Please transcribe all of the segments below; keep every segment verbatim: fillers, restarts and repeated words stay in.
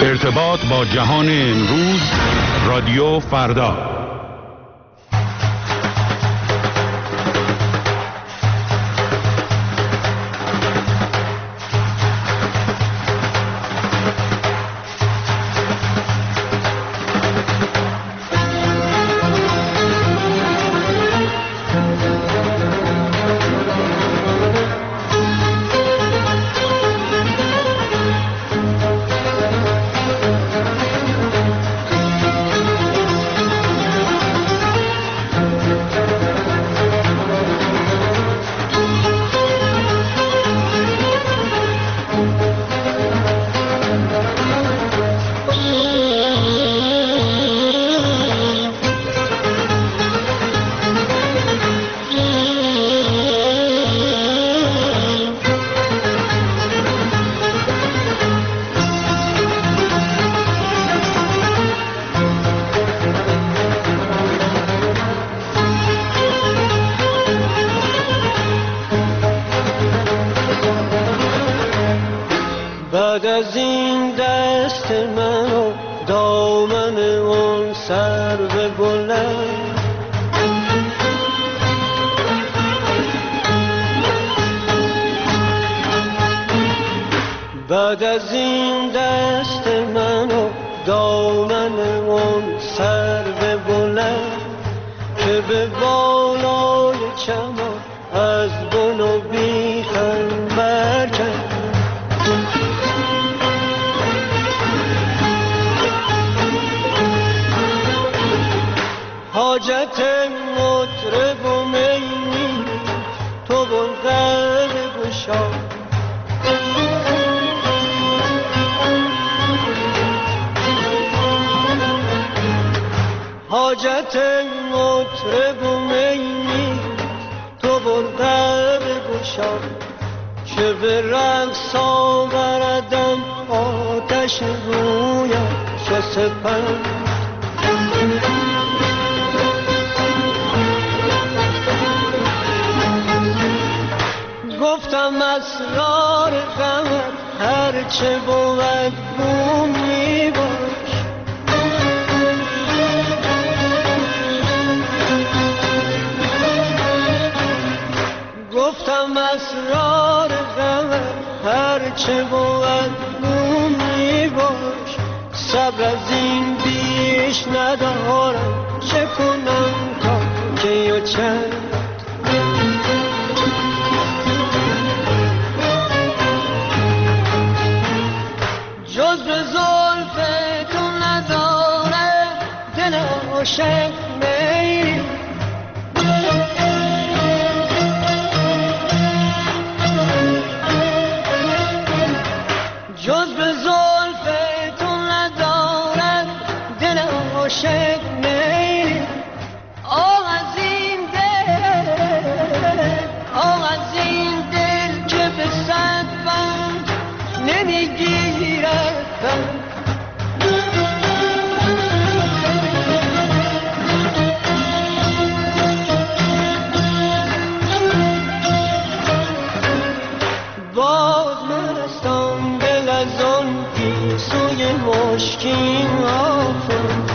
ارتباط با جهان امروز، رادیو فردا. بعد از این دست من و دامن اون سر به بلند، بعد از این دست من و دامن اون سر به بلند که به بالای چمان از بن و بیخم برکن، حاجت مطرب و می تو بلغر گشا، حاجت مطرب و می تو بلغر گشا، که به رقص آوردم آتش رویم چه سپند، گفتم اسرار غمت هرچه بود بوم می باش، گفتم اسرار غمت هرچه بود بوم می باش، صبر از این بیش ندارم چه کنم تا که و چند، جز به زلف تو نداره دل عاشق میل، جز به زلف تو نداره دل عاشق میل، آه از این دل، آه از این دل که به صد بند نمیگیرد بند، باز مستم دل از آن گیسوی مشکین آفد،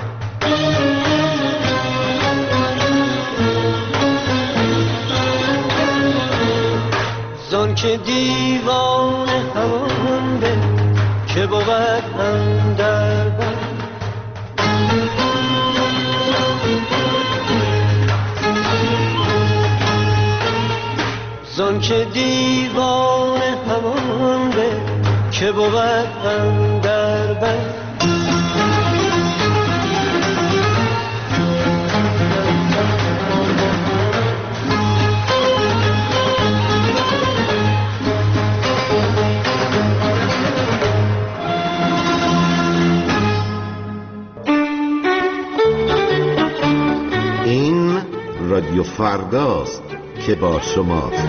زان که دیوان همان به که بود اندر بر، زان که دیوان همان به که بود اندر بر، این رادیو فرداست که با شماست.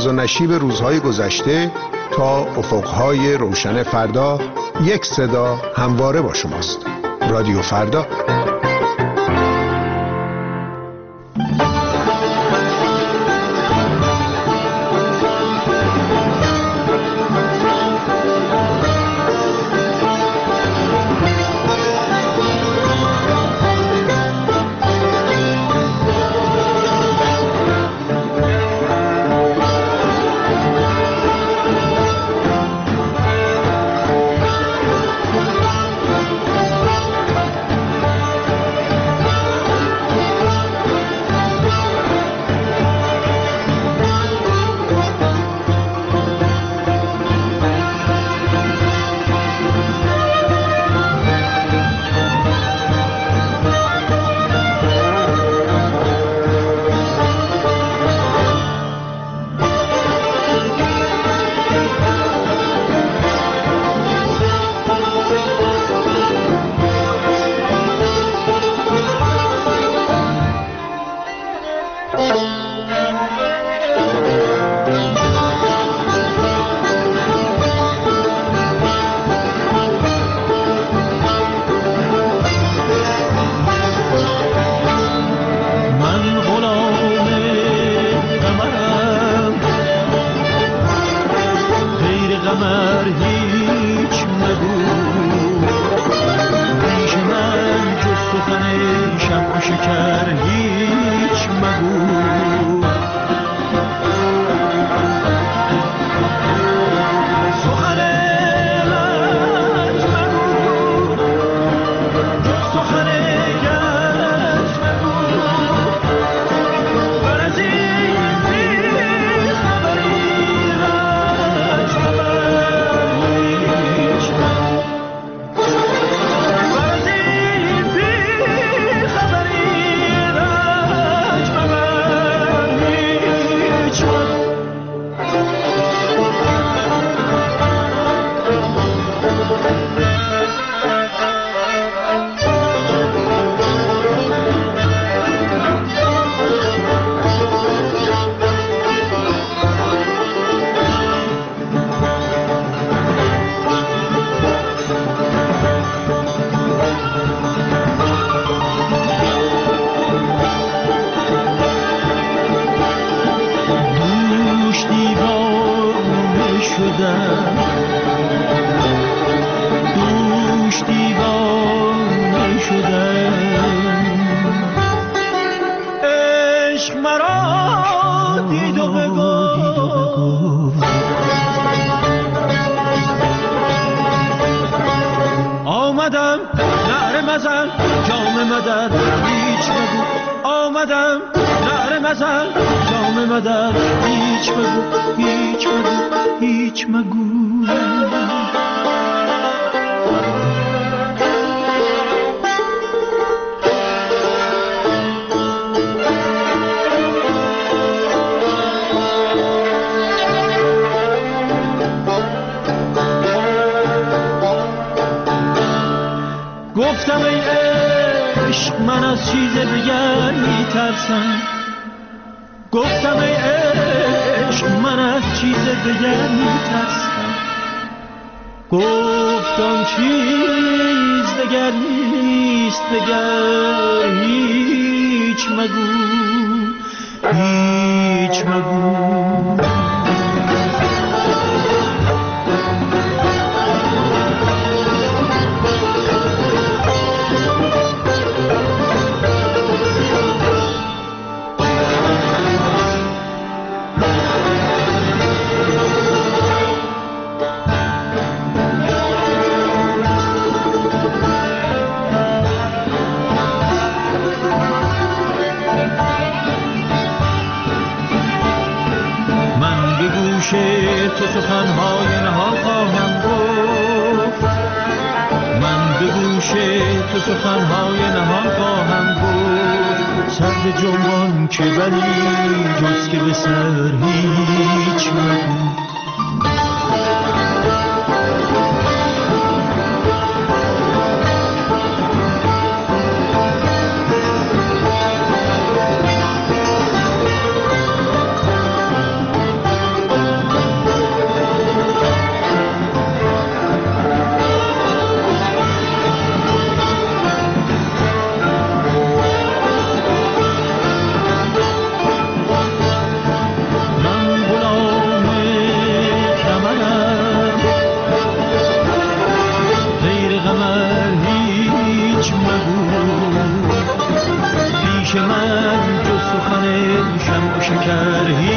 و نشیب روزهای گذشته تا افقهای روشن فردا، یک صدا همواره با شماست. رادیو فردا. گفتم ای عشق من از چیز دیگر میترسم، گفتم ای عشق من از چیز دیگر میترسم، گفتم چیز دیگر نیست دیگر، هیچ مگو هیچ مگو. تو سخنهای نهان خواهم گفت، من به گوش تو سخنهای نهان خواهم گفت، سر جنبان که ولی جز که به سر هیچ مگو. شکر